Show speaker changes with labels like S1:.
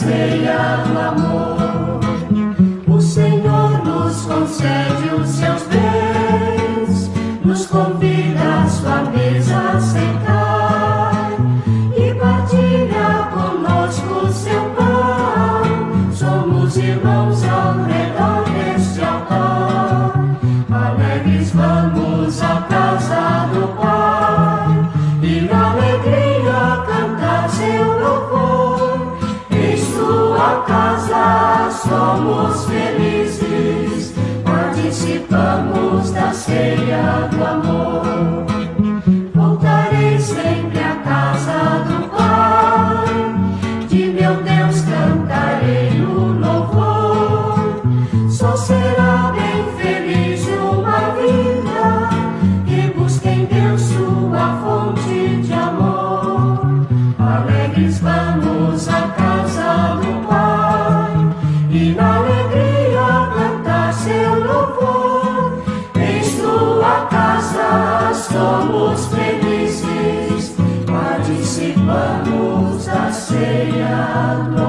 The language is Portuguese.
S1: ceia do amor. O Senhor nos concede os seus bens, nos convida à sua mesa a sentar e partilha conosco o seu pão. Somos irmãos ao redor deste altar, alegres vamos à casa do Pai e na alegria cantar seu louvor. Em sua casa somos felizes, participamos da ceia do amor. Voltarei sempre à casa do Pai, de meu Deus cantarei o louvor. Só será bem feliz uma vida que busca em Deus sua fonte de amor. Alegres vamos à casa do Pai e na alegria cantar seu louvor. Em sua casa somos felizes, participamos da ceia do